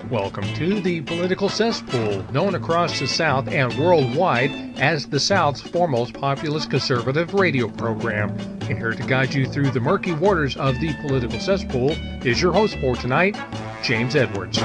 Welcome to the Political Cesspool, known across the South and worldwide as the South's foremost populist conservative radio program. And here to guide you through the murky waters of the Political Cesspool is your host for tonight, James Edwards.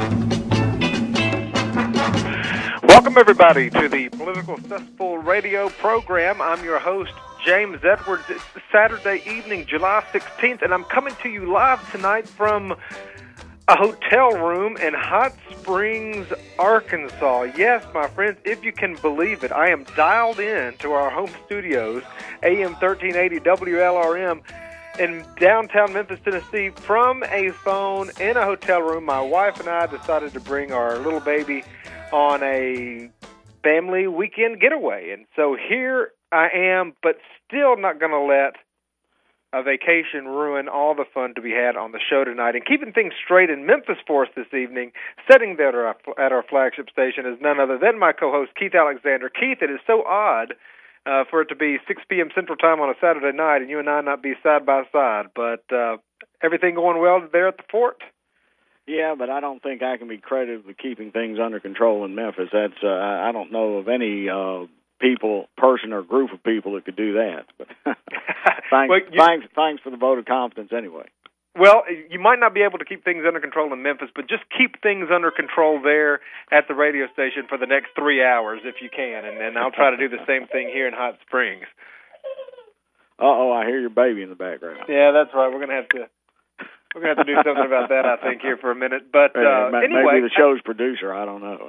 Welcome, everybody, to the Political Cesspool radio program. I'm your host, James Edwards. It's Saturday evening, July 16th, and I'm coming to you live tonight from a hotel room in Hot Springs, Arkansas. Yes, my friends, if you can believe it, I am dialed in to our home studios, AM 1380 WLRM, in downtown Memphis, Tennessee, from a phone in a hotel room. My wife and I decided to bring our little baby on a family weekend getaway. And so here I am, but still not going to let a vacation ruin all the fun to be had on the show tonight. And keeping things straight in Memphis for us this evening, sitting there at our flagship station, is none other than my co-host, Keith Alexander. Keith, it is so odd for it to be 6 p.m. Central Time on a Saturday night and you and I not be side by side. But everything going well there at the fort? Yeah, but I don't think I can be credited with keeping things under control in Memphis. That's I don't know of any person or group of people that could do that. But thanks for the vote of confidence anyway. Well, you might not be able to keep things under control in Memphis, but just keep things under control there at the radio station for the next 3 hours if you can, and then I'll try to do the same thing here in Hot Springs. Uh-oh, I hear your baby in the background. Yeah, that's right. We're going to have to do something about that, I think, here for a minute. But anyway, maybe the show's producer. I don't know.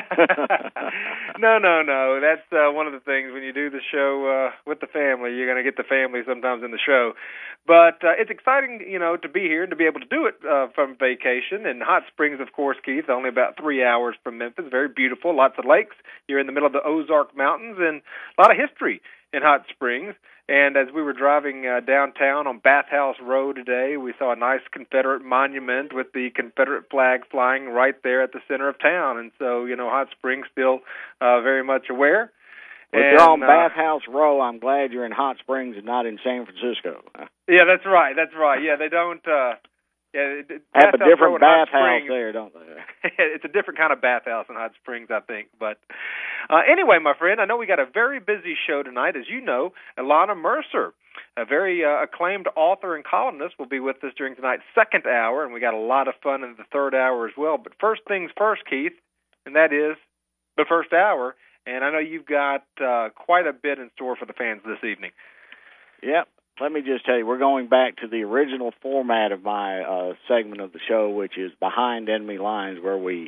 No. That's one of the things when you do the show with the family. You're going to get the family sometimes in the show. But it's exciting, to be here and to be able to do it from vacation. And Hot Springs, of course, Keith, only about 3 hours from Memphis. Very beautiful, lots of lakes. You're in the middle of the Ozark Mountains, and a lot of history in Hot Springs. And as we were driving downtown on Bathhouse Road today, we saw a nice Confederate monument with the Confederate flag flying right there at the center of town. And so, Hot Springs still very much aware. Well, if you're on Bathhouse Row, I'm glad you're in Hot Springs and not in San Francisco. Yeah, that's right. Yeah, they don't... have a different bathhouse there, don't they? It's a different kind of bathhouse in Hot Springs, I think. But anyway, my friend, I know we got a very busy show tonight. As you know, Ilana Mercer, a very acclaimed author and columnist, will be with us during tonight's second hour, and we got a lot of fun in the third hour as well. But first things first, Keith, and that is the first hour. And I know you've got quite a bit in store for the fans this evening. Yep. Let me just tell you, we're going back to the original format of my segment of the show, which is Behind Enemy Lines, where we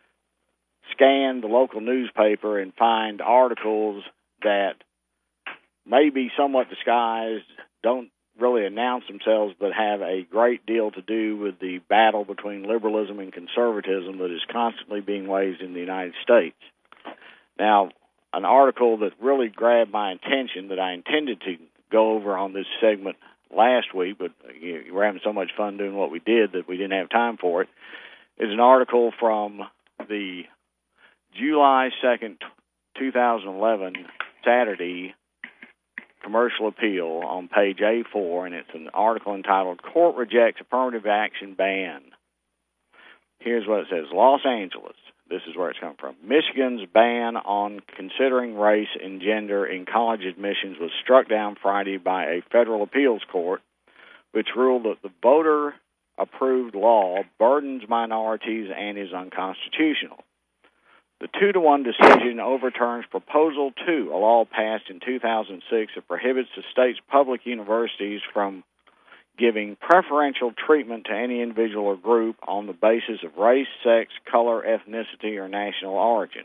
scan the local newspaper and find articles that may be somewhat disguised, don't really announce themselves, but have a great deal to do with the battle between liberalism and conservatism that is constantly being waged in the United States. Now, an article that really grabbed my attention that I intended to go over on this segment last week, but we're having so much fun doing what we did that we didn't have time for it, is an article from the July 2nd, 2011, Saturday Commercial Appeal on page A4, and it's an article entitled, Court Rejects Affirmative Action Ban. Here's what it says. Los Angeles. This is where it's come from. Michigan's ban on considering race and gender in college admissions was struck down Friday by a federal appeals court, which ruled that the voter-approved law burdens minorities and is unconstitutional. The 2-1 decision overturns Proposal 2, a law passed in 2006 that prohibits the state's public universities from giving preferential treatment to any individual or group on the basis of race, sex, color, ethnicity, or national origin.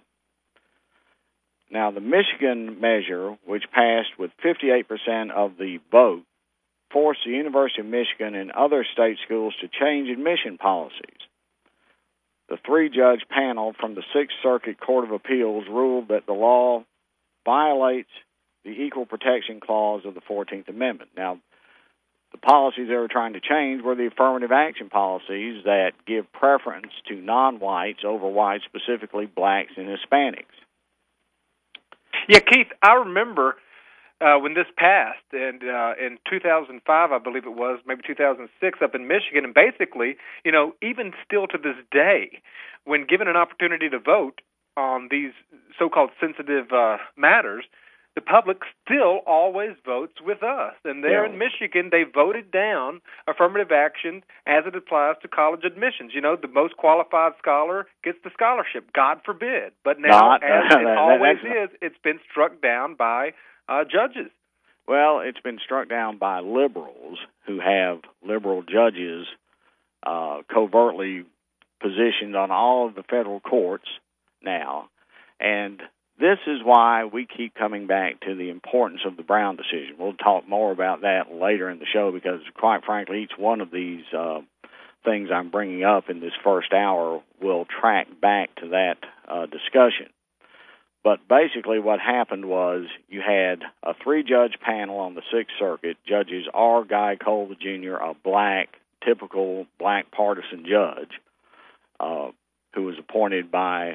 Now, the Michigan measure, which passed with 58% of the vote, forced the University of Michigan and other state schools to change admission policies. The 3-judge panel from the Sixth Circuit Court of Appeals ruled that the law violates the Equal Protection Clause of the 14th Amendment. Now, the policies they were trying to change were the affirmative action policies that give preference to non-whites over whites, specifically blacks and Hispanics. Yeah, Keith, I remember when this passed, and in 2005, I believe it was, maybe 2006, up in Michigan, and basically, even still to this day, when given an opportunity to vote on these so-called sensitive matters, the public still always votes with us. And there in Michigan, they voted down affirmative action as it applies to college admissions. The most qualified scholar gets the scholarship, God forbid. But now, as it always is, it's been struck down by judges. Well, it's been struck down by liberals who have liberal judges covertly positioned on all of the federal courts now. And this is why we keep coming back to the importance of the Brown decision. We'll talk more about that later in the show because, quite frankly, each one of these things I'm bringing up in this first hour will track back to that discussion. But basically what happened was you had a 3-judge panel on the Sixth Circuit, Judges R. Guy Cole Jr., a typical black partisan judge who was appointed by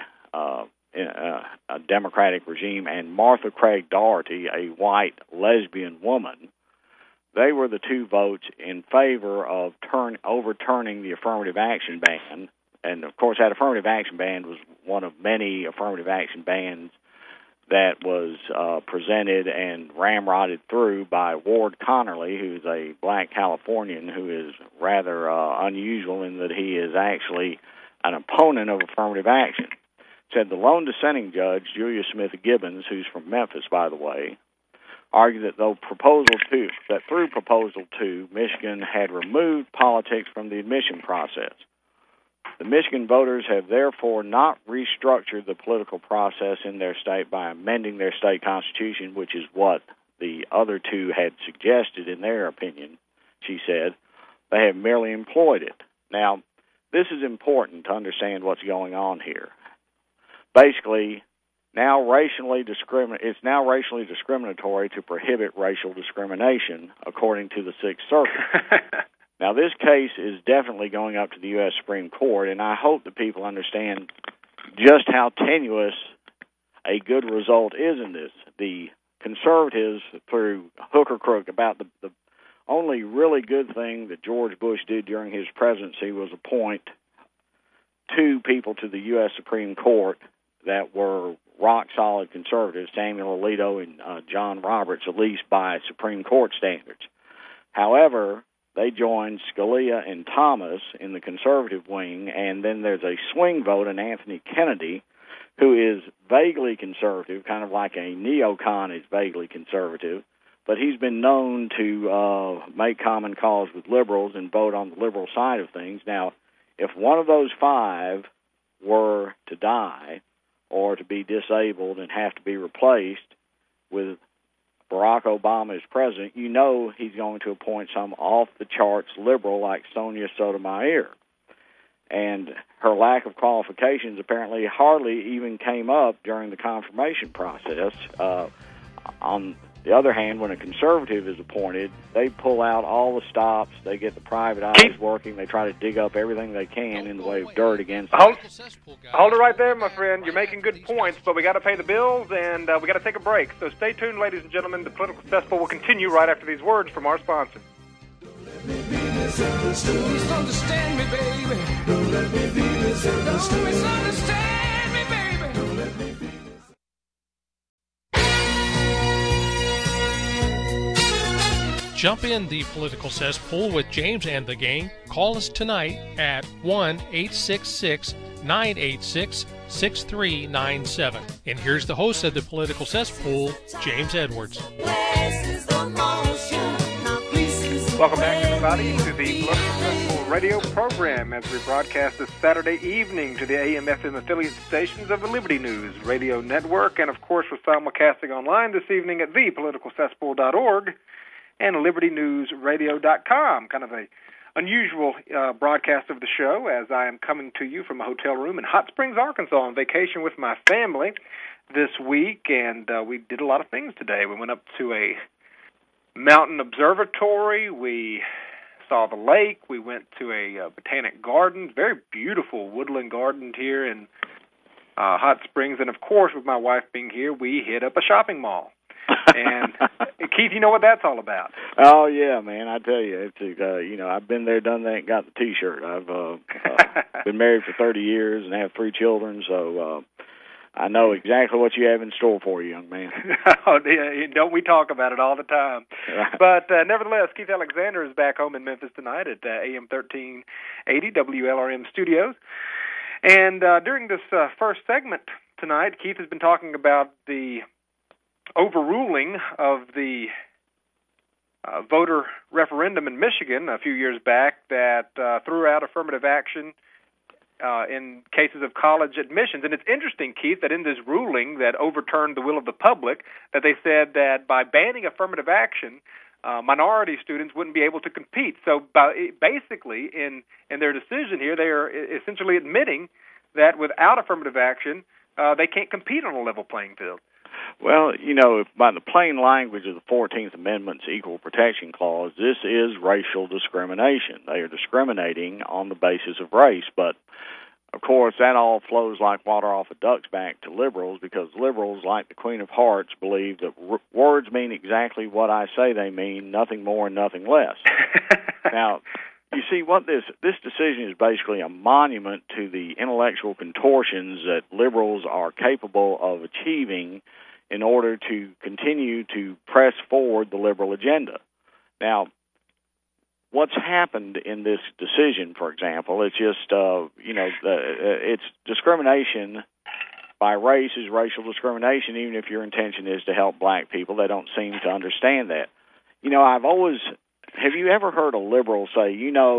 a Democratic regime, and Martha Craig Doherty, a white lesbian woman. They were the 2 votes in favor of overturning the affirmative action ban. And, of course, that affirmative action ban was one of many affirmative action bans that was presented and ramrodded through by Ward Connerly, who's a black Californian who is rather unusual in that he is actually an opponent of affirmative action. Said the lone dissenting judge, Julia Smith Gibbons, who's from Memphis, by the way, argued that through Proposal 2, Michigan had removed politics from the admission process. The Michigan voters have therefore not restructured the political process in their state by amending their state constitution, which is what the other 2 had suggested in their opinion, she said. They have merely employed it. Now, this is important to understand what's going on here. Basically, it's now racially discriminatory to prohibit racial discrimination, according to the Sixth Circuit. Now, this case is definitely going up to the U.S. Supreme Court, and I hope that people understand just how tenuous a good result is in this. The conservatives, through hook or crook, about the only really good thing that George Bush did during his presidency was appoint 2 people to the U.S. Supreme Court that were rock-solid conservatives, Samuel Alito and John Roberts, at least by Supreme Court standards. However, they joined Scalia and Thomas in the conservative wing, and then there's a swing vote in Anthony Kennedy, who is vaguely conservative, kind of like a neocon is vaguely conservative, but he's been known to make common cause with liberals and vote on the liberal side of things. Now, if one of those 5 were to die or to be disabled and have to be replaced with Barack Obama as president, he's going to appoint some off-the-charts liberal like Sonia Sotomayor. And her lack of qualifications apparently hardly even came up during the confirmation process. On the other hand, when a conservative is appointed, they pull out all the stops, they get the private eyes working, they try to dig up everything they can in the way of dirt against them. Hold it right there, my friend. You're making good points, but we got to pay the bills, and we got to take a break. So stay tuned, ladies and gentlemen. The Political Cesspool will continue right after these words from our sponsor. Please understand me, baby. Don't let me be misunderstood. Don't misunderstand me, baby. Don't let me be. Jump in the Political Cesspool with James and the gang. Call us tonight at 1-866-986-6397. And here's the host of the Political Cesspool, James Edwards. Welcome back, everybody, to the Political Cesspool radio program as we broadcast this Saturday evening to the AM/FM affiliate stations of the Liberty News Radio Network. And, of course, we're simulcasting online this evening at thepoliticalcesspool.org. and LibertyNewsRadio.com. Kind of a unusual broadcast of the show as I am coming to you from a hotel room in Hot Springs, Arkansas on vacation with my family this week, and we did a lot of things today. We went up to a mountain observatory. We saw the lake. We went to a botanic garden, very beautiful woodland garden here in Hot Springs. And, of course, with my wife being here, we hit up a shopping mall. And Keith, you know what that's all about. Oh yeah, man! I tell you, it's I've been there, done that, and got the T-shirt. I've been married for 30 years and have 3 children, so I know exactly what you have in store for you, young man. Oh, don't we talk about it all the time? Right. But nevertheless, Keith Alexander is back home in Memphis tonight at AM 1380 WLRM Studios. And during this first segment tonight, Keith has been talking about the overruling of the voter referendum in Michigan a few years back that threw out affirmative action in cases of college admissions. And it's interesting, Keith, that in this ruling that overturned the will of the public, that they said that by banning affirmative action, minority students wouldn't be able to compete. So basically, in their decision here, they are essentially admitting that without affirmative action, they can't compete on a level playing field. Well, by the plain language of the 14th Amendment's Equal Protection Clause, this is racial discrimination. They are discriminating on the basis of race, but of course, that all flows like water off a duck's back to liberals, because liberals, like the Queen of Hearts, believe that words mean exactly what I say they mean, nothing more and nothing less. Now, you see, what this decision is basically a monument to the intellectual contortions that liberals are capable of achieving in order to continue to press forward the liberal agenda. Now, what's happened in this decision, for example, it's just, it's discrimination by race is racial discrimination, even if your intention is to help black people. They don't seem to understand that. Have you ever heard a liberal say,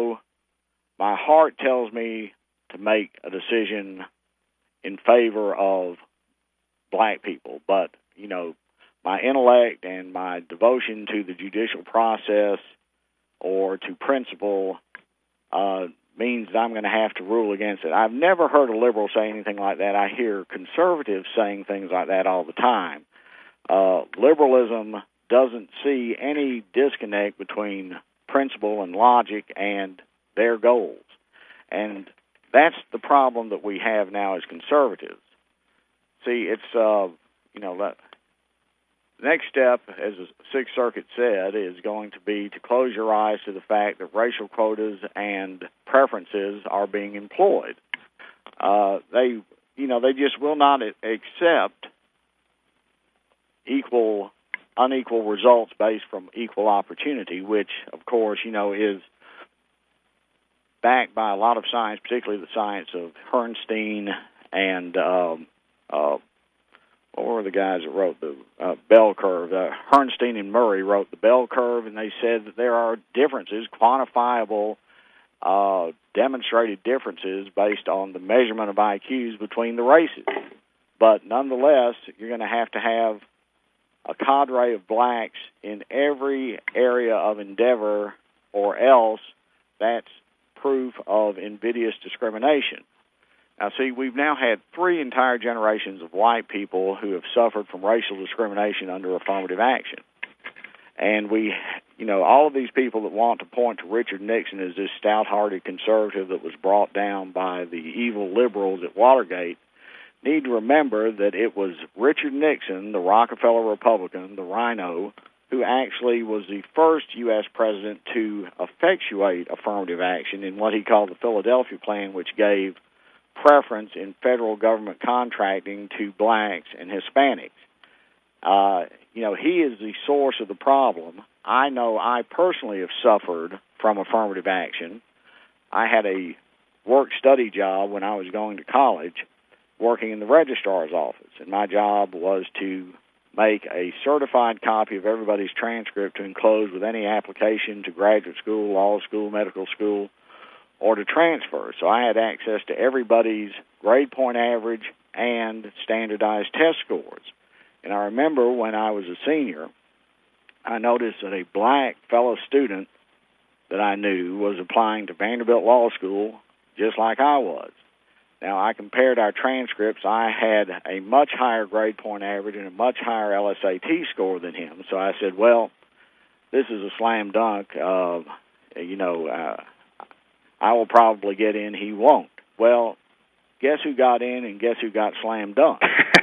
my heart tells me to make a decision in favor of black people, but, my intellect and my devotion to the judicial process or to principle means that I'm going to have to rule against it? I've never heard a liberal say anything like that. I hear conservatives saying things like that all the time. Liberalism doesn't see any disconnect between principle and logic and their goals. And that's the problem that we have now as conservatives. See, it's, that next step, as the Sixth Circuit said, is going to be to close your eyes to the fact that racial quotas and preferences are being employed. They just will not accept unequal results based from equal opportunity, which, of course, is backed by a lot of science, particularly the science of Herrnstein and what were the guys that wrote the bell curve? Herrnstein and Murray wrote the bell curve, and they said that there are differences, quantifiable, demonstrated differences based on the measurement of IQs between the races. But nonetheless, you're going to have a cadre of blacks in every area of endeavor, or else that's proof of invidious discrimination. Now, see, we've now had 3 entire generations of white people who have suffered from racial discrimination under affirmative action. And all of these people that want to point to Richard Nixon as this stout-hearted conservative that was brought down by the evil liberals at Watergate need to remember that it was Richard Nixon, the Rockefeller Republican, the Rhino, who actually was the first U.S. president to effectuate affirmative action in what he called the Philadelphia Plan, which gave preference in federal government contracting to blacks and Hispanics. He is the source of the problem. I know I personally have suffered from affirmative action. I had a work-study job when I was going to college, working in the registrar's office, and my job was to make a certified copy of everybody's transcript to enclose with any application to graduate school, law school, medical school, or to transfer. So I had access to everybody's grade point average and standardized test scores. And I remember when I was a senior, I noticed that a black fellow student that I knew was applying to Vanderbilt Law School just like I was. Now, I compared our transcripts. I had a much higher grade point average and a much higher LSAT score than him. So I said, well, this is a slam dunk. I will probably get in, he won't. Well, guess who got in and guess who got slam dunked?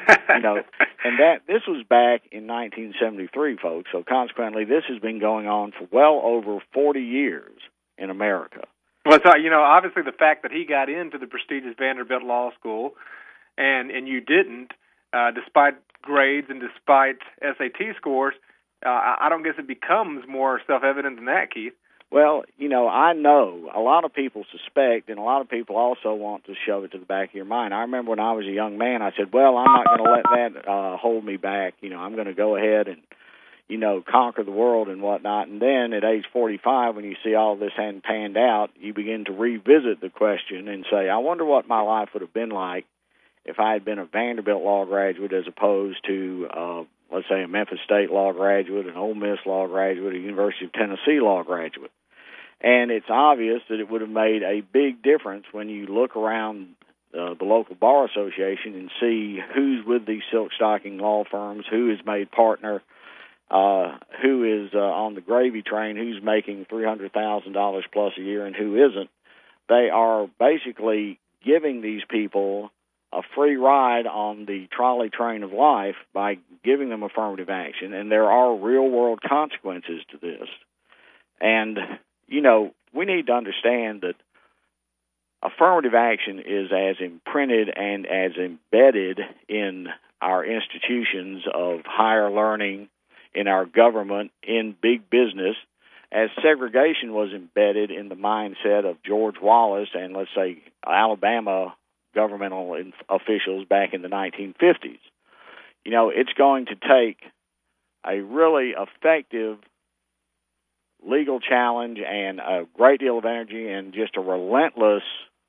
And this was back in 1973, folks. So consequently, this has been going on for well over 40 years in America. Well, so, obviously the fact that he got into the prestigious Vanderbilt Law School and you didn't, despite grades and despite SAT scores, I don't guess it becomes more self-evident than that, Keith. Well, I know a lot of people suspect, and a lot of people also want to shove it to the back of your mind. I remember when I was a young man, I said, well, I'm not going to let that hold me back. I'm going to go ahead and, conquer the world and whatnot. And then at age 45, when you see all this hadn't panned out, you begin to revisit the question and say, I wonder what my life would have been like if I had been a Vanderbilt law graduate as opposed to, let's say, a Memphis State law graduate, an Ole Miss law graduate, a University of Tennessee law graduate. And it's obvious that it would have made a big difference when you look around the local bar association and see who's with these silk stocking law firms, who is made partner, who is on the gravy train, who's making $300,000 plus a year and who isn't. They are basically giving these people a free ride on the trolley train of life by giving them affirmative action, and there are real-world consequences to this. And we need to understand that affirmative action is as imprinted and as embedded in our institutions of higher learning, in our government, in big business, as segregation was embedded in the mindset of George Wallace and, let's say, Alabama governmental officials back in the 1950s. It's going to take a really effective legal challenge and a great deal of energy and just a relentless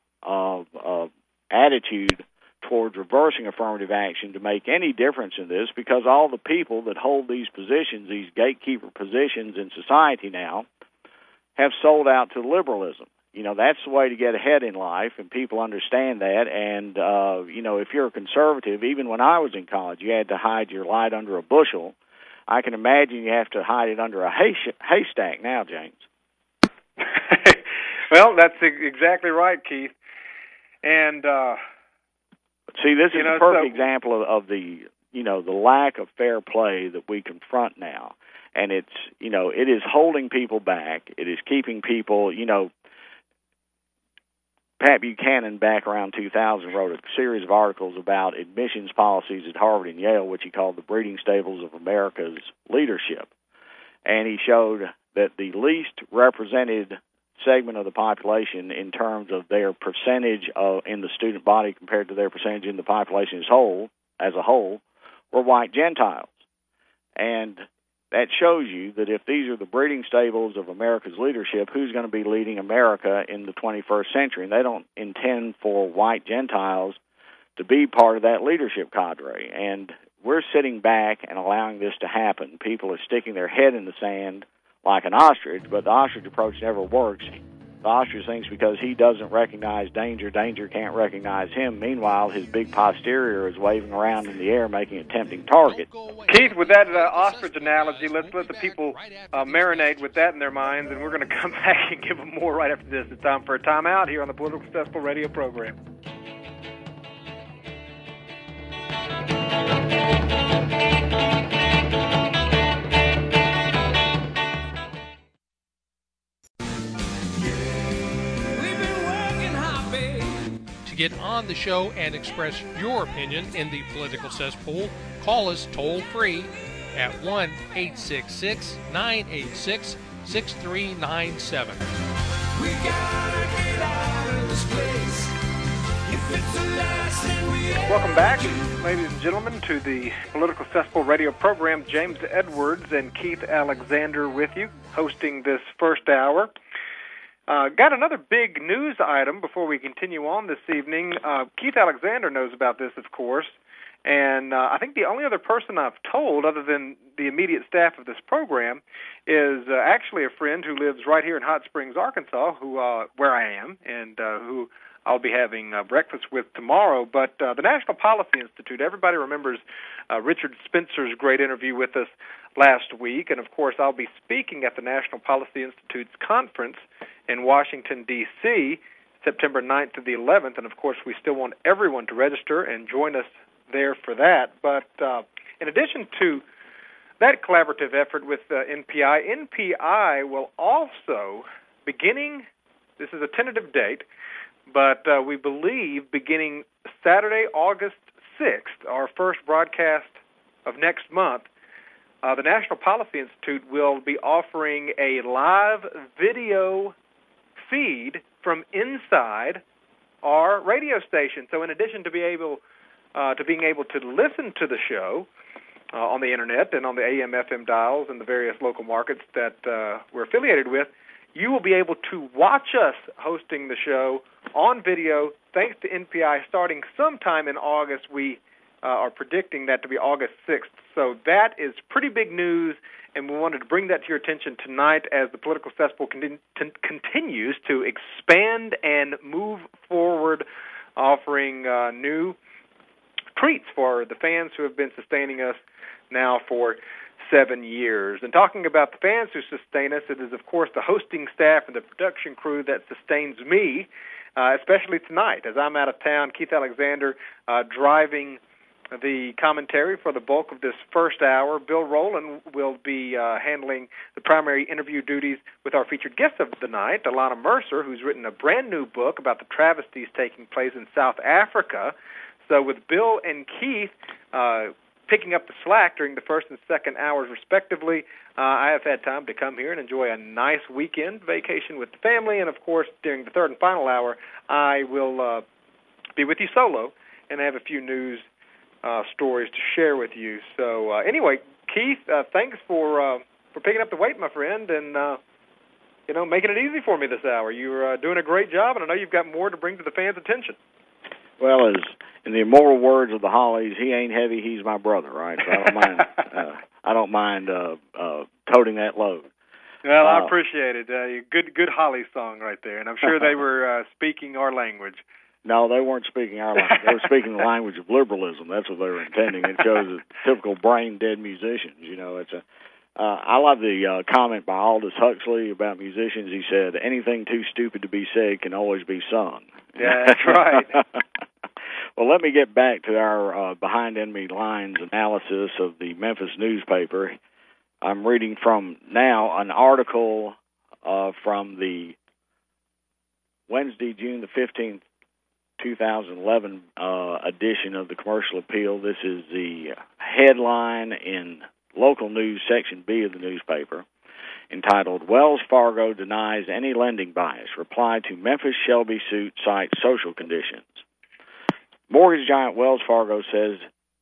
attitude towards reversing affirmative action to make any difference in this, because all the people that hold these positions, these gatekeeper positions in society now, have sold out to liberalism. That's the way to get ahead in life, and people understand that. And, if you're a conservative, even when I was in college, you had to hide your light under a bushel. I can imagine you have to hide it under a haystack now, James. Well, that's exactly right, Keith. And see, this is a perfect example of the the lack of fair play that we confront now, and it's it is holding people back. It is keeping people. Pat Buchanan, back around 2000, wrote a series of articles about admissions policies at Harvard and Yale, which he called the breeding stables of America's leadership. And he showed that the least represented segment of the population in terms of their percentage in the student body compared to their percentage in the population as a whole, were white Gentiles. And that shows you that if these are the breeding stables of America's leadership, who's going to be leading America in the 21st century? And they don't intend for white Gentiles to be part of that leadership cadre. And we're sitting back and allowing this to happen. People are sticking their head in the sand like an ostrich, but the ostrich approach never works. The ostrich thinks because he doesn't recognize danger, danger can't recognize him. Meanwhile, his big posterior is waving around in the air, making a tempting target. Keith, with that ostrich analogy, let's let the people marinate with that in their minds, and we're going to come back and give them more right after this. It's time for a timeout here on the Political Successful Radio program. To get on the show and express your opinion in the political cesspool, call us toll-free at 1-866-986-6397. We gotta get out of this place. If it's the last thing we ever Welcome back, ladies and gentlemen, to the Political Cesspool Radio program. James Edwards and Keith Alexander with you, hosting this first hour. Got another big news item before we continue on this evening. Keith Alexander knows about this, of course, and I think the only other person I've told, other than the immediate staff of this program, is actually a friend who lives right here in Hot Springs, Arkansas, where I am, and who I'll be having breakfast with tomorrow. But the National Policy Institute, everybody remembers Richard Spencer's great interview with us last week, and of course I'll be speaking at the National Policy Institute's conference in Washington, D.C., September 9th to the 11th, and of course we still want everyone to register and join us there for that. But in addition to that collaborative effort with NPI will also, this is a tentative date, but we believe beginning Saturday, August 6th, our first broadcast of next month, the National Policy Institute will be offering a live video feed from inside our radio station. So in addition to being able to listen to the show on the internet and on the AM/FM dials in the various local markets that we're affiliated with, you will be able to watch us hosting the show on video thanks to NPI starting sometime in August. We are predicting that to be August 6th. So that is pretty big news, and we wanted to bring that to your attention tonight as the Political Cesspool continues to expand and move forward, offering new treats for the fans who have been sustaining us now for 7 years. And talking about the fans who sustain us, it is, of course, the hosting staff and the production crew that sustains me, especially tonight. As I'm out of town, Keith Alexander driving the commentary for the bulk of this first hour. Bill Rowland will be handling the primary interview duties with our featured guest of the night, Alana Mercer, who's written a brand-new book about the travesties taking place in South Africa. So with Bill and Keith picking up the slack during the first and second hours, respectively, I have had time to come here and enjoy a nice weekend vacation with the family. And, of course, during the third and final hour, I will be with you solo and have a few news stories to share with you. So, anyway, Keith, thanks for picking up the weight, my friend, and, making it easy for me this hour. You're doing a great job, and I know you've got more to bring to the fans' attention. Well, as in the immortal words of the Hollies, he ain't heavy, he's my brother, right? So I don't mind toting that load. Well, I appreciate it. Good Hollies song right there, and I'm sure they were speaking our language. No, they weren't speaking our language. They were speaking the language of liberalism. That's what they were intending. It shows typical brain-dead musicians. I love the comment by Aldous Huxley about musicians. He said, anything too stupid to be said can always be sung. Yeah, that's right. Well, let me get back to our Behind Enemy Lines analysis of the Memphis newspaper. I'm reading from now an article from the Wednesday, June the 15th, 2011 edition of the Commercial Appeal. This is the headline in local news, section B of the newspaper, entitled, Wells Fargo Denies Any Lending Bias. Reply to Memphis Shelby Suit Cites Social Conditions. Mortgage giant Wells Fargo says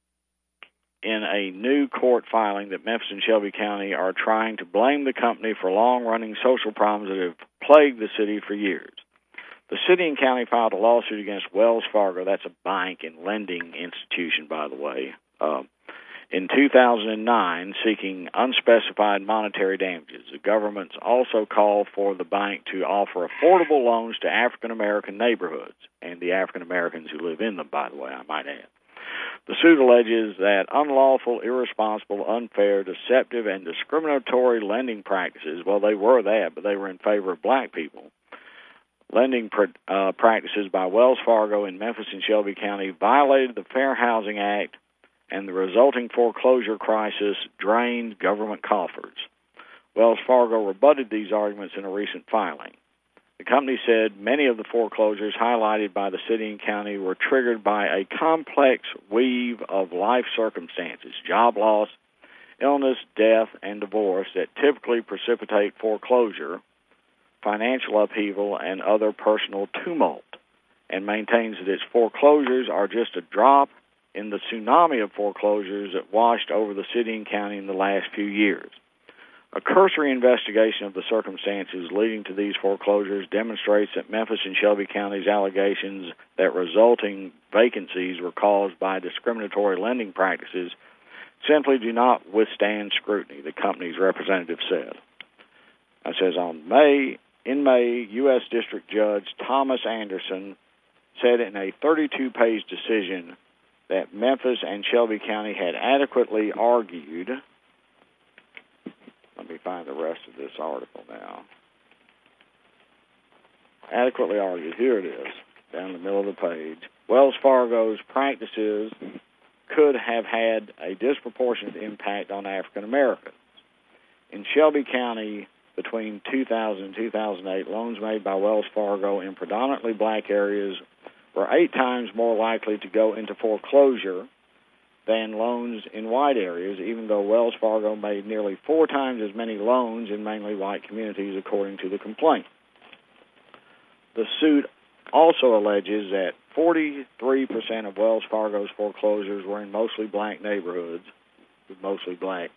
in a new court filing that Memphis and Shelby County are trying to blame the company for long-running social problems that have plagued the city for years. The city and county filed a lawsuit against Wells Fargo, that's a bank and lending institution, by the way, in 2009, seeking unspecified monetary damages. The government's also called for the bank to offer affordable loans to African-American neighborhoods, and the African-Americans who live in them, by the way, I might add. The suit alleges that unlawful, irresponsible, unfair, deceptive, and discriminatory lending practices, well, they were that, but they were in favor of black people. Lending practices by Wells Fargo in Memphis and Shelby County violated the Fair Housing Act, and the resulting foreclosure crisis drained government coffers. Wells Fargo rebutted these arguments in a recent filing. The company said many of the foreclosures highlighted by the city and county were triggered by a complex weave of life circumstances, job loss, illness, death, and divorce that typically precipitate foreclosure, financial upheaval, and other personal tumult, and maintains that its foreclosures are just a drop in the tsunami of foreclosures that washed over the city and county in the last few years. A cursory investigation of the circumstances leading to these foreclosures demonstrates that Memphis and Shelby County's allegations that resulting vacancies were caused by discriminatory lending practices simply do not withstand scrutiny, the company's representative said. It says, in May, U.S. District Judge Thomas Anderson said in a 32-page decision that Memphis and Shelby County had adequately argued. Let me find the rest of this article now. Adequately argued. Here it is, down the middle of the page. Wells Fargo's practices could have had a disproportionate impact on African Americans. In Shelby County, between 2000 and 2008, loans made by Wells Fargo in predominantly black areas were 8 times more likely to go into foreclosure than loans in white areas, even though Wells Fargo made nearly 4 times as many loans in mainly white communities, according to the complaint. The suit also alleges that 43% of Wells Fargo's foreclosures were in mostly black neighborhoods, with mostly black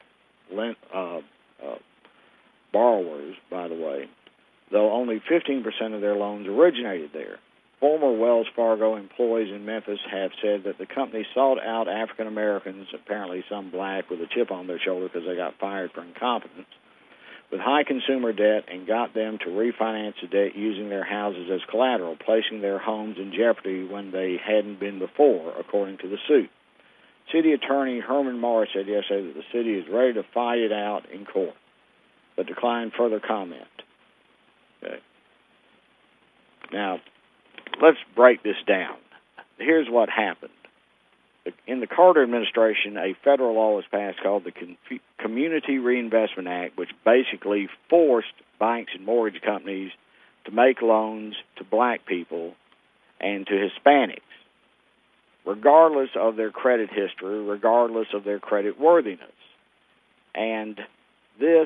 borrowers, by the way, though only 15% of their loans originated there. Former Wells Fargo employees in Memphis have said that the company sought out African Americans, apparently some black with a chip on their shoulder because they got fired for incompetence, with high consumer debt, and got them to refinance the debt using their houses as collateral, placing their homes in jeopardy when they hadn't been before, according to the suit. City Attorney Herman Morris said yesterday that the city is ready to fight it out in court, but declined further comment. Okay. Now, let's break this down. Here's what happened. In the Carter administration, a federal law was passed called the Community Reinvestment Act, which basically forced banks and mortgage companies to make loans to black people and to Hispanics, regardless of their credit history, regardless of their credit worthiness. And this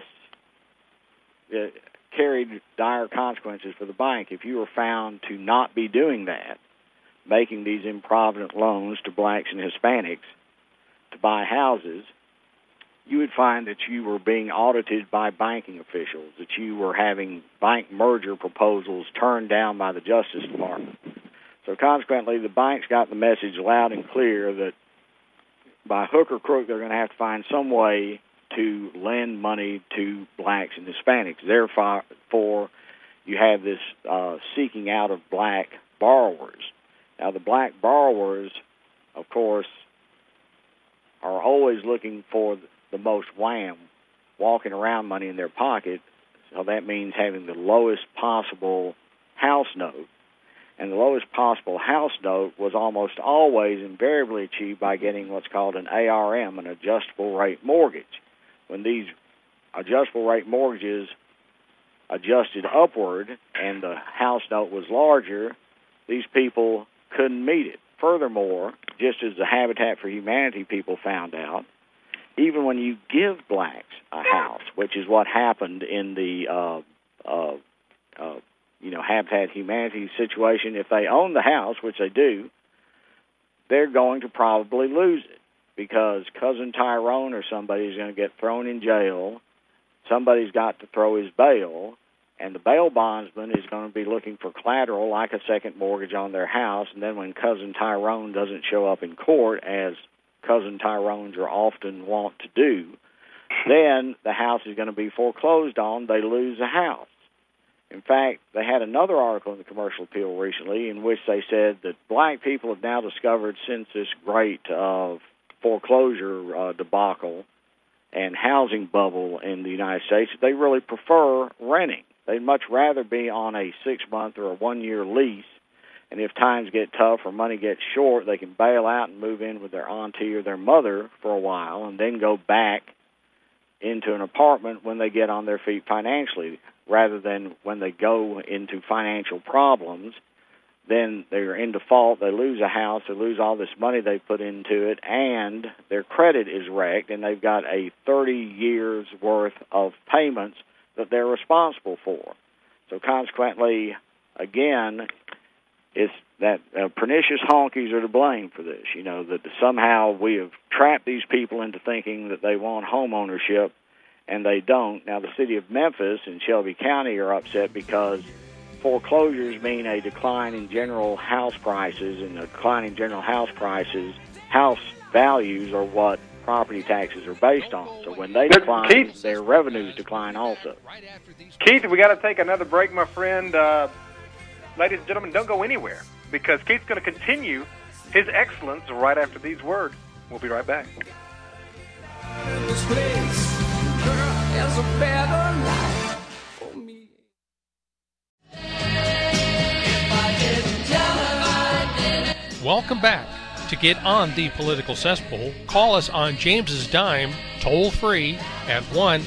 carried dire consequences for the bank. If you were found to not be doing that, making these improvident loans to blacks and Hispanics to buy houses, you would find that you were being audited by banking officials, that you were having bank merger proposals turned down by the Justice Department. So consequently, the banks got the message loud and clear that by hook or crook, they're going to have to find some way to lend money to blacks and Hispanics. Therefore, you have this seeking out of black borrowers. Now, the black borrowers, of course, are always looking for the most wham, walking around money in their pocket. So that means having the lowest possible house note. And the lowest possible house note was almost always invariably achieved by getting what's called an ARM, an adjustable rate mortgage. When these adjustable rate mortgages adjusted upward and the house note was larger, these people couldn't meet it. Furthermore, just as the Habitat for Humanity people found out, even when you give blacks a house, which is what happened in the Habitat Humanity situation, if they own the house, which they do, they're going to probably lose it because Cousin Tyrone or somebody is going to get thrown in jail. Somebody's got to throw his bail, and the bail bondsman is going to be looking for collateral like a second mortgage on their house, and then when Cousin Tyrone doesn't show up in court, as Cousin Tyrones are often wont to do, then the house is going to be foreclosed on. They lose the house. In fact, they had another article in the Commercial Appeal recently in which they said that black people have now discovered since this great foreclosure debacle and housing bubble in the United States, they really prefer renting. They'd much rather be on a 6-month or a 1-year lease, and if times get tough or money gets short, they can bail out and move in with their auntie or their mother for a while and then go back into an apartment when they get on their feet financially, rather than when they go into financial problems, then they're in default, they lose a house, they lose all this money they put into it, and their credit is wrecked, and they've got a 30 years' worth of payments that they're responsible for. So consequently, again, it's that pernicious honkies are to blame for this, that somehow we have trapped these people into thinking that they want home ownership, and they don't. Now, the city of Memphis and Shelby County are upset because foreclosures mean a decline in general house prices, and a decline in general house prices, house values are what property taxes are based on. So when they decline, Keith, their revenues decline also. Keith, we got to take another break, my friend. Ladies and gentlemen, don't go anywhere, because Keith's going to continue his excellence right after these words. We'll be right back. This place, girl, is a better life for me. Welcome back To get on the political cesspool, call us on James's dime, toll free at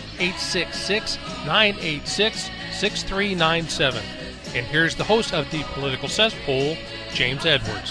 1-866-986-6397. And here's the host of the political cesspool, James Edwards.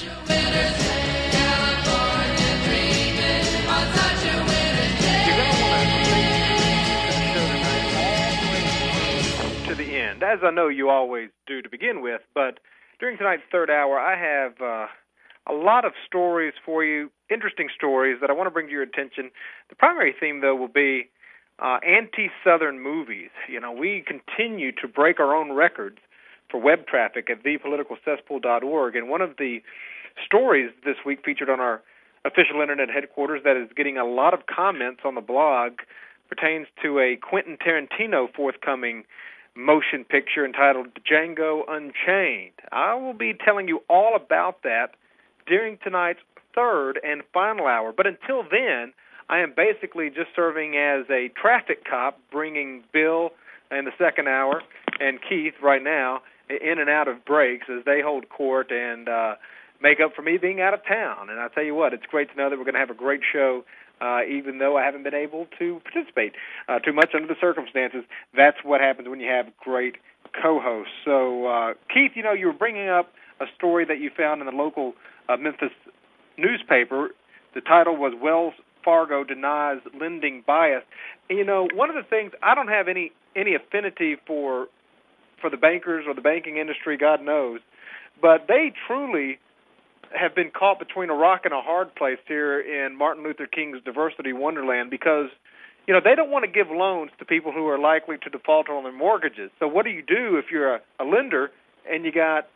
To the end, as I know you always do to begin with, but during tonight's third hour, I have a lot of stories for you, interesting stories that I want to bring to your attention. The primary theme, though, will be anti-Southern movies. You know, we continue to break our own records for web traffic at thepoliticalcesspool.org, and one of the stories this week featured on our official Internet headquarters that is getting a lot of comments on the blog pertains to a Quentin Tarantino forthcoming motion picture entitled Django Unchained. I will be telling you all about that during tonight's third and final hour. But until then, I am basically just serving as a traffic cop, bringing Bill in the second hour and Keith right now in and out of breaks as they hold court and make up for me being out of town. And I tell you what, it's great to know that we're going to have a great show, even though I haven't been able to participate too much under the circumstances. That's what happens when you have great co-hosts. So, Keith, you know, you were bringing up a story that you found in the local Memphis newspaper. The title was Wells Fargo Denies Lending Bias. And, you know, one of the things, I don't have any affinity for the bankers or the banking industry, God knows, but they truly have been caught between a rock and a hard place here in Martin Luther King's diversity wonderland because, you know, they don't want to give loans to people who are likely to default on their mortgages. So what do you do if you're a lender and you got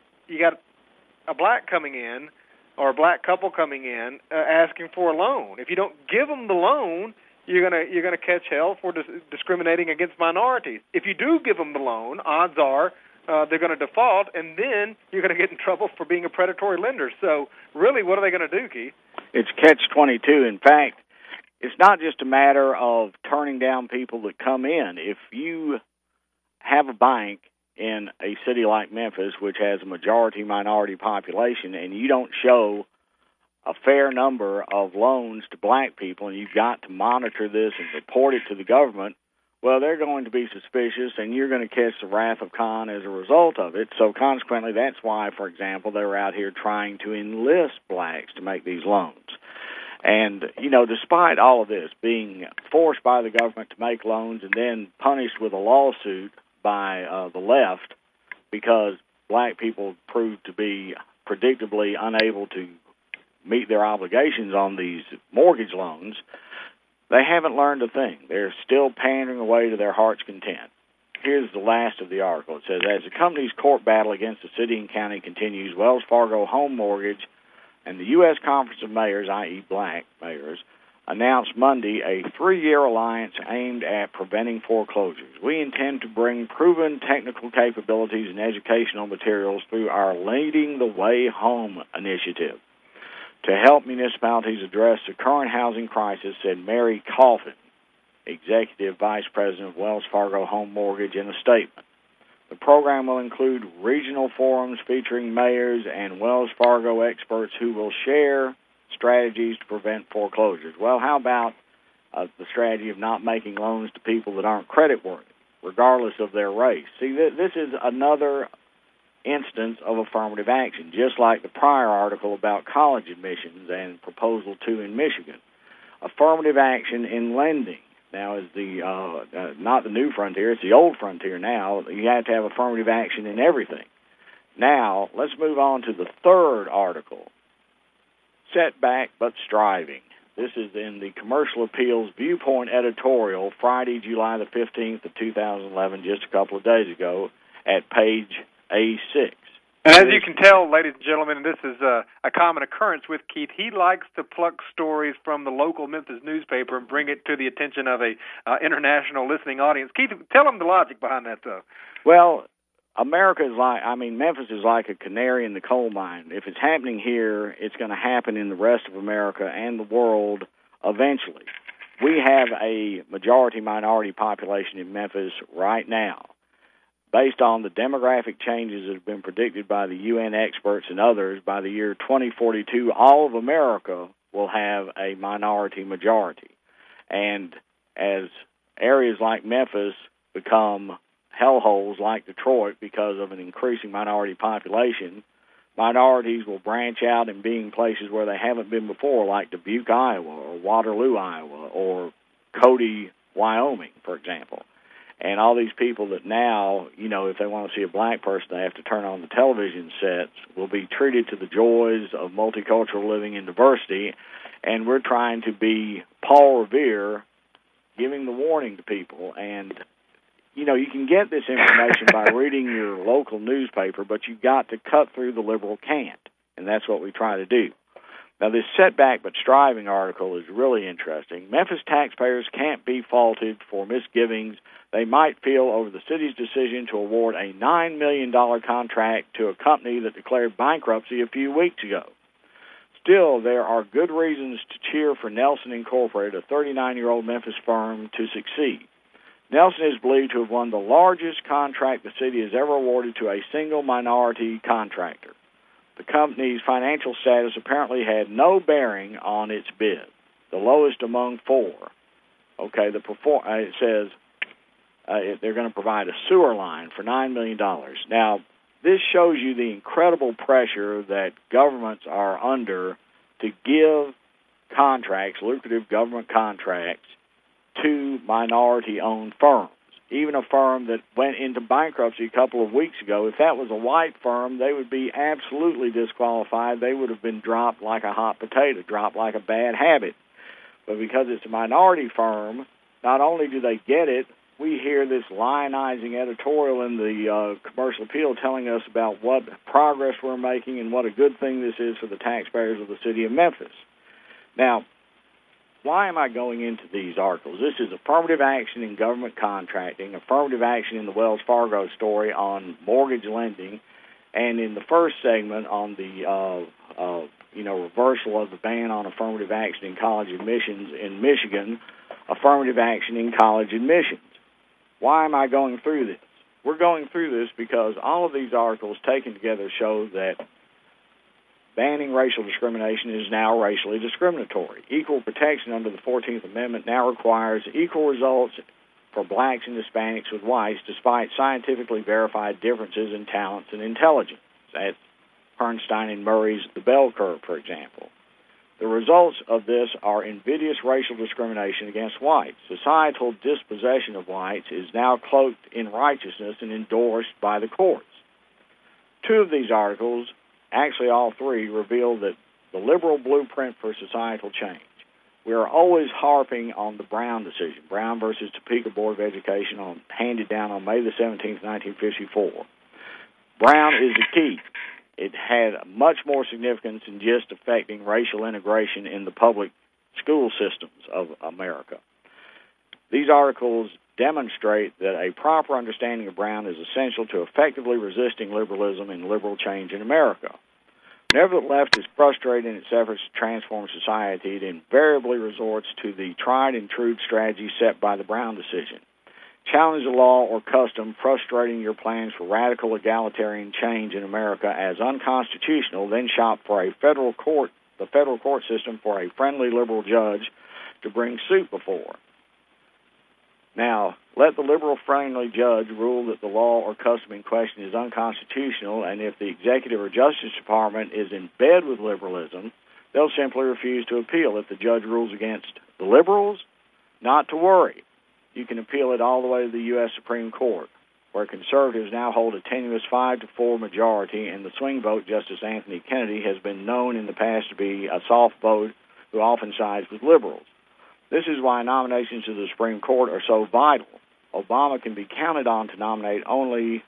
a black coming in or a black couple coming in asking for a loan? If you don't give them the loan, you're gonna catch hell for discriminating against minorities. If you do give them the loan, odds are they're going to default, and then you're going to get in trouble for being a predatory lender. So really, what are they going to do, Keith? It's catch-22. In fact, it's not just a matter of turning down people that come in. If you have a bank in a city like Memphis, which has a majority minority population, and you don't show a fair number of loans to black people, and you've got to monitor this and report it to the government, well, they're going to be suspicious, and you're going to catch the wrath of Khan as a result of it. So consequently, that's why, for example, they were out here trying to enlist blacks to make these loans. And, you know, despite all of this, being forced by the government to make loans and then punished with a lawsuit by the left because black people proved to be predictably unable to meet their obligations on these mortgage loans, they haven't learned a thing. They're still pandering away to their heart's content. Here's the last of the article. It says, as the company's court battle against the city and county continues, Wells Fargo Home Mortgage and the U.S. Conference of Mayors, i.e. black mayors, announced Monday a 3-year alliance aimed at preventing foreclosures. We intend to bring proven technical capabilities and educational materials through our Leading the Way Home initiative to help municipalities address the current housing crisis, said Mary Coffin, Executive Vice President of Wells Fargo Home Mortgage, in a statement. The program will include regional forums featuring mayors and Wells Fargo experts who will share strategies to prevent foreclosures. Well, how about the strategy of not making loans to people that aren't creditworthy, regardless of their race? See, this is another instance of affirmative action, just like the prior article about college admissions and Proposal 2 in Michigan. Affirmative action in lending now is the not the new frontier, it's the old frontier now. You have to have affirmative action in everything. Now, let's move on to the third article, Setback but Striving. This is in the Commercial Appeals Viewpoint editorial, Friday, July the 15th of 2011, just a couple of days ago, at page A6. And as you can tell, ladies and gentlemen, this is a common occurrence with Keith. He likes to pluck stories from the local Memphis newspaper and bring it to the attention of a international listening audience. Keith, tell them the logic behind that, though. Well, Memphis is like a canary in the coal mine. If it's happening here, it's going to happen in the rest of America and the world eventually. We have a majority-minority population in Memphis right now. based on the demographic changes that have been predicted by the UN experts and others, by the year 2042, all of America will have a minority majority. And as areas like Memphis become hellholes like Detroit because of an increasing minority population, minorities will branch out and be in places where they haven't been before, like Dubuque, Iowa, or Waterloo, Iowa, or Cody, Wyoming, for example. And all these people that now, if they want to see a black person, they have to turn on the television sets, will be treated to the joys of multicultural living and diversity. And we're trying to be Paul Revere, giving the warning to people. And, you can get this information by reading your local newspaper, but you've got to cut through the liberal cant. And that's what we try to do. Now, this Setback But Striving article is really interesting. Memphis taxpayers can't be faulted for misgivings they might feel over the city's decision to award a $9 million contract to a company that declared bankruptcy a few weeks ago. Still, there are good reasons to cheer for Nelson Incorporated, a 39-year-old Memphis firm, to succeed. Nelson is believed to have won the largest contract the city has ever awarded to a single minority contractor. The company's financial status apparently had no bearing on its bid, the lowest among four. Okay, it says they're going to provide a sewer line for $9 million. Now, this shows you the incredible pressure that governments are under to give contracts, lucrative government contracts, to minority-owned firms. Even a firm that went into bankruptcy a couple of weeks ago, if that was a white firm, they would be absolutely disqualified. They would have been dropped like a hot potato, dropped like a bad habit. But because it's a minority firm, not only do they get it, we hear this lionizing editorial in the Commercial Appeal telling us about what progress we're making and what a good thing this is for the taxpayers of the city of Memphis. Now, why am I going into these articles? This is affirmative action in government contracting, affirmative action in the Wells Fargo story on mortgage lending, and in the first segment on the reversal of the ban on affirmative action in college admissions in Michigan, affirmative action in college admissions. Why am I going through this? We're going through this because all of these articles taken together show that banning racial discrimination is now racially discriminatory. Equal protection under the 14th Amendment now requires equal results for blacks and Hispanics with whites, despite scientifically verified differences in talents and intelligence. That's Bernstein and Murray's The Bell Curve, for example. The results of this are invidious racial discrimination against whites. Societal dispossession of whites is now cloaked in righteousness and endorsed by the courts. Two of these articles, actually all three, reveal that the liberal blueprint for societal change. We are always harping on the Brown decision, Brown versus Topeka Board of Education, handed down on May the 17th, 1954. Brown is the key. It had much more significance than just affecting racial integration in the public school systems of America. These articles demonstrate that a proper understanding of Brown is essential to effectively resisting liberalism and liberal change in America. Whenever the left is frustrated in its efforts to transform society, it invariably resorts to the tried and true strategy set by the Brown decision. Challenge the law or custom frustrating your plans for radical egalitarian change in America as unconstitutional, then shop for the federal court system for a friendly liberal judge to bring suit before. Now, let the liberal-friendly judge rule that the law or custom in question is unconstitutional, and if the Executive or Justice Department is in bed with liberalism, they'll simply refuse to appeal. If the judge rules against the liberals, not to worry. You can appeal it all the way to the U.S. Supreme Court, where conservatives now hold a tenuous 5-4 majority, and the swing vote, Justice Anthony Kennedy, has been known in the past to be a soft vote who often sides with liberals. This is why nominations to the Supreme Court are so vital. Obama can be counted on to nominate only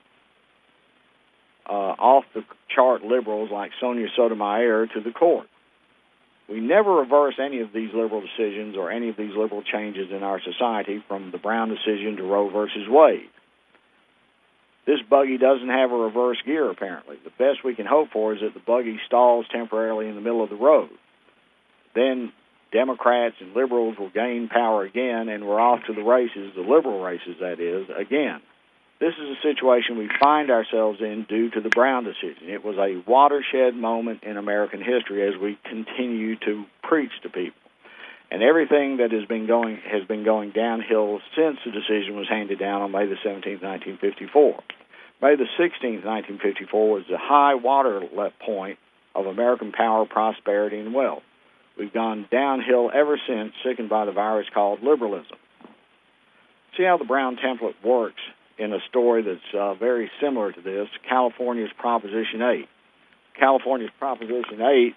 off-the-chart liberals like Sonia Sotomayor to the court. We never reverse any of these liberal decisions or any of these liberal changes in our society, from the Brown decision to Roe versus Wade. This buggy doesn't have a reverse gear, apparently. The best we can hope for is that the buggy stalls temporarily in the middle of the road. Then Democrats and liberals will gain power again, and we're off to the races, the liberal races, that is, again. this is a situation we find ourselves in due to the Brown decision. It was a watershed moment in American history as we continue to preach to people. And everything that has been going downhill since the decision was handed down on May the 17th, 1954. May the 16th, 1954 was the high water point of American power, prosperity, and wealth. We've gone downhill ever since, sickened by the virus called liberalism. See how the Brown template works in a story that's very similar to this, California's Proposition 8. California's Proposition 8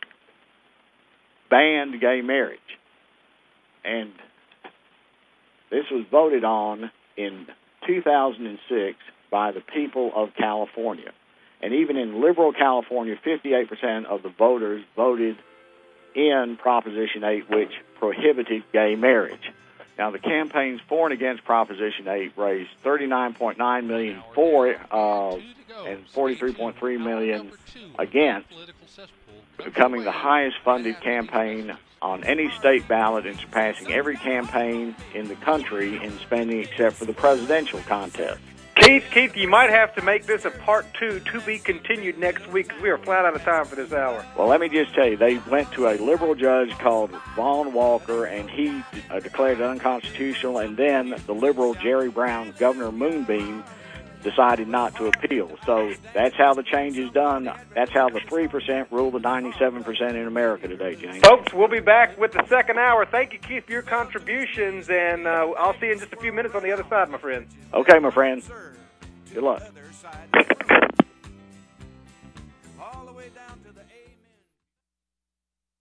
banned gay marriage. And this was voted on in 2006 by the people of California. And even in liberal California, 58% of the voters voted in Proposition 8, which prohibited gay marriage. Now, the campaigns for and against Proposition 8 raised $39.9 million for it and $43.3 million against, becoming the highest-funded campaign on any state ballot and surpassing every campaign in the country in spending except for the presidential contest. Keith, you might have to make this a part 2 to be continued next week because we are flat out of time for this hour. Well, let me just tell you, they went to a liberal judge called Vaughn Walker, and he declared it unconstitutional, and then the liberal Jerry Brown, Governor Moonbeam, decided not to appeal. So that's how the change is done. That's how the 3% rule the 97% in America today, James. Folks, we'll be back with the second hour. Thank you, Keith, for your contributions, and I'll see you in just a few minutes on the other side, my friend. Okay, my friend. Good luck.